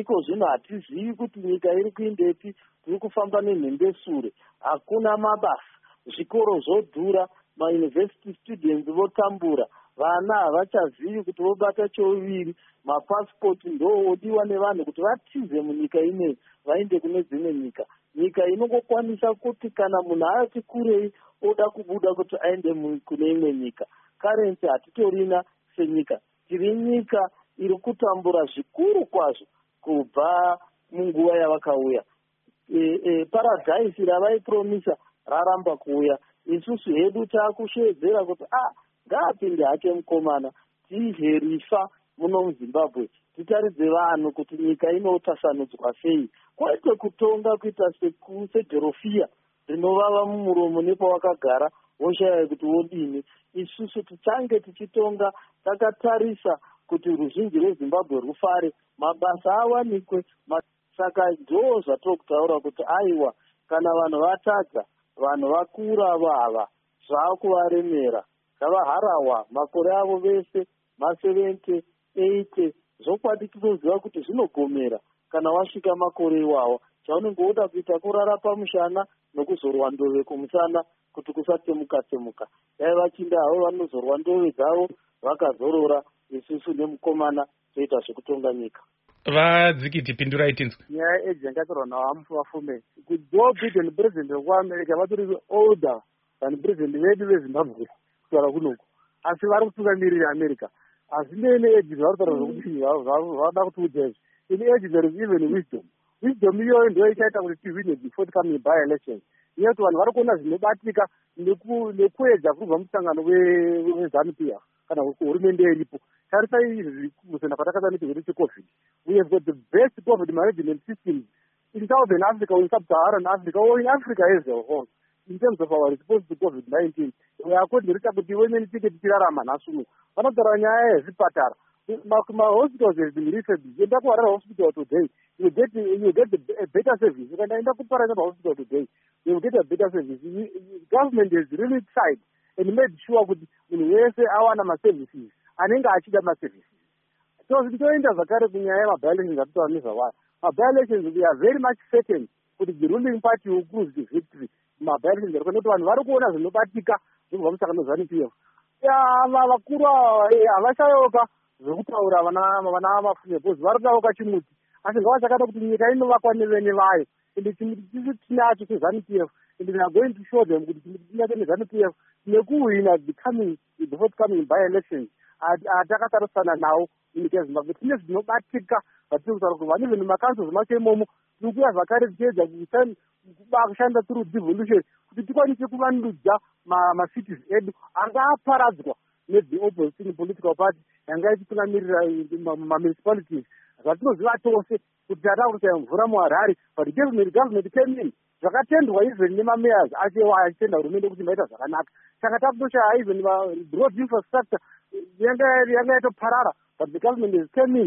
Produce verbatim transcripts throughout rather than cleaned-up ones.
iko zvino hatizivi kuti nyika iri kuindepi, tiri kufamba nenhembe sure, hakuna mabasa, zvikoro zvodhura, mauniversity students votambura, vana havachazivi kuti vobata chouviri, mapasipoti ndoodiwa nevanhu kuti vatize munyika ineyi vaende kune dzimwe nyika. Nyika inongokwanisa kuti kana munhu ati kurei oda kubuda kuti aende kune imwe nyika. Karenzi hatitorina senyika, tiri nyika iri kutambura zvikuru kwazvo kubva munguva yavakauya. E, e, paradhaisi ravaipromisa raramba kuuya. Isusu hedu taakushedzera kuti ah, ngaapinde hake mukomana tize rifa muno muZimbabwe, titaridze vanhu kuti nyika inotasanudzwa sei, kwete kutonga kuita sedhorofiya rinovava mumuromo nepawakagara woshaya kuti wodini. Isusu tichange tichitonga takatarisa kuti ruzhinji rweZimbabwe rufare, mabasa awanikwe. Saka ndo zvatiri kutaura kuti aiwa, kana vanhu vatadza, vanhu vakura vava zvaakuvaremera, zvavaharawa makore avo vese maseventi eiti, zvokwadi tinoziva kuti zvinogomera kana wasvika makore iwawa. Chaunenge woda kuita kurara pamushana nokuzorwa ndove kumusana kuti kusatemuka temuka. Dai vachinda havo vanozorwa ndove dzavo vakazorora, isusu nemukomana toita zvekutonga nyika. Vadzikiti pindurai tinzwe. Nyaya eji yangatorwa nawo vafume. Kuti Joe Biden president wekuAmerica vatori older than president vedu veZimbabwe kutaura kunoku. Asi vari kutungamirira America. Asi nene eji zvari kutaura zvokuti vada kuti ujezi. In age there is even wisdom. Wisdom iyoyo ndiyo ichaita kuti tivhine the forthcoming by-election. Iye kuti vanhu vari kuona zvinobatika nekuedza kubva musangano weZANU-PF kana hurumende iripo. Tarisai izvi kusena kwatakata nechirwere cheCovid. We have got the best COVID management systems in Southern Africa, in Sub-Saharan Africa, or in Africa as a whole. In terms of our response to COVID nineteen, we are going to reach out to the women to get Tirarama Nasumu. One of the Ranya is Patar. My hospitals has been refurbished. You don't want a hospital today. You get you get a better service. You can end up with a hospital today. You get a better service. The government is really tried and made sure with we say our services. Anenga achida maservices. So zitoenda zvakare kunyaya yemaby-elections atitoraniza waya. Maby-elections we are very much certain kuti the ruling party will cruise the victory. Maby-elections ari kuti vanhu vari kuona zvinobatika zvobva musangano ZANU-PF. Ava vakuru havachayoka zvokutaura vana vafume because vari kudaoka chimuti. Asi ngavachakata kuti nyika inovakwa nevene vayo. Ende chimuti tisi tinacho cheZANU-PF. And we are going to show them kuti chimuti tinacho neZANU-PF nekuwina the coming the forthcoming by-elections. Atakatarisana nawo munyika yeZimbabwe tine zvinobatika vatiri kutaura kuti vane zvinhu makanso zvimacho imomo tiri kuya zvakare tichiedza kushanda through devolution kuti tikwanise kuvandudza macities edu anga aparadzwa ne-the opposition political party yanga ichitungamirira mamunicipalities. Zvatinoziva tose kuti tata kuchaya mvura muHarare, but government government came in zvakatendwa even nemamayors achewa achitenda hurumende kuti maita zvakanaka. Saka takutoshaya even road infrastructure yanga yatoparara, but the government is coming.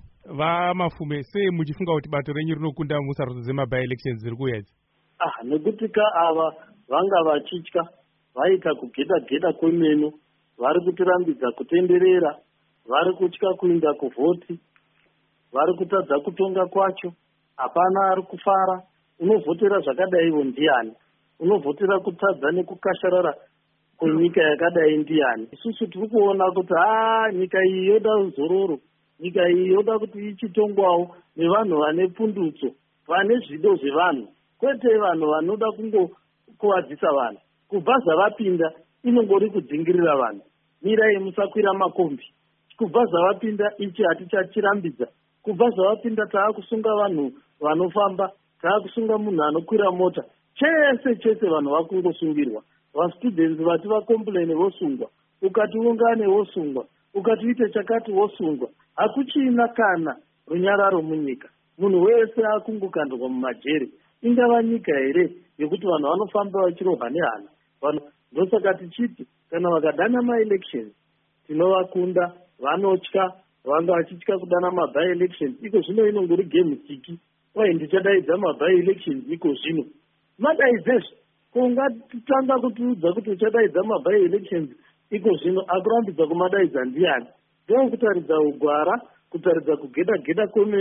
Vamafume sei muchifunga kuti bato renyu rinokunda musarudzo dzemaby-elections dziri kuuya idzi? Ah, nekuti ka ava vanga vachitya vaita kugeda geda kwemeno, vari kutirambidza kutenderera, vari kutya kuinda kuvhoti, vari kutadza kutonga kwacho, hapana ari kufara. Unovhotera zvakadaiwo ndiani? Unovhotera kutadza nekukasharara kwenyika yakadai ndiani? Isusu tiri kuona kuti haa, nyika iyi yoda uzororo, nyika iyi yoda kuti ichitongwawo nevanhu vane pundutso, vane zvido zvevanhu, kwete vanhu vanoda kungokuvadzisa vanhu. Kubva zvavapinda inongori kudzingirira vanhu. Mirai musakwira makombi. Kubva zvavapinda ichi hatichachirambidza. Kubva zvavapinda taakusunga vanhu vanofamba, taakusunga munhu anokwira mota. Chese chese vanhu vakungosungirwa. Vastudents vati vakomplaine vosungwa, ukati ungane vosungwa, ukati uite chakati vosungwa. Hakuchina kana runyararo munyika. Munhu wese akungokandwa mumajere. Ingava nyika here yekuti vanhu vanofamba vachirohwa nehana. Vanhu ndosaka tichiti kana vakadana ma-elections tinovakunda, vanotya, vanga vachitya kudana ma-by-elections. Iko zvino inongori game tiki. Wai ndichadaidza ma-by-elections iko zvino. Madaidzezvo. Kungatanga kutiudza kuti uchadaidza ma-by-elections iko zvino, akurambidza kumadaidza ndiani? Ndokutaridza ugwara, kutaridza kugeda geda kwemeno,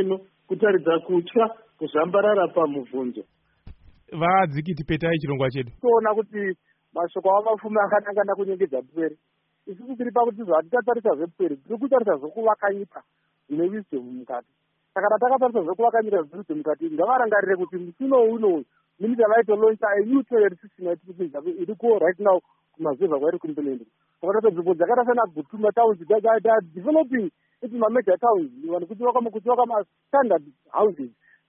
kutaridza kutya kuzambarara pamubvunzo. vadzikiti petai chirongwa chedu toona kuti mashoko amafume akanangana kunyengedza pwere. isusu tiri pakuti zvatitarisa zvepwere tiri kutarisa zvekuvaka nyika zvine wisdom mukati. saka tatakatarisa zvekuvaka nyika zvine wisdom mukati ngavarangarire kuti musino uno minita vaito launch a new toilet system yatikuita iri ko right now kumazeva kwairi kumbelendu. saka nzvimbo dzakaita sana Gutuma towns developing into major towns vanhu kuti vaka kuti vaka standard houses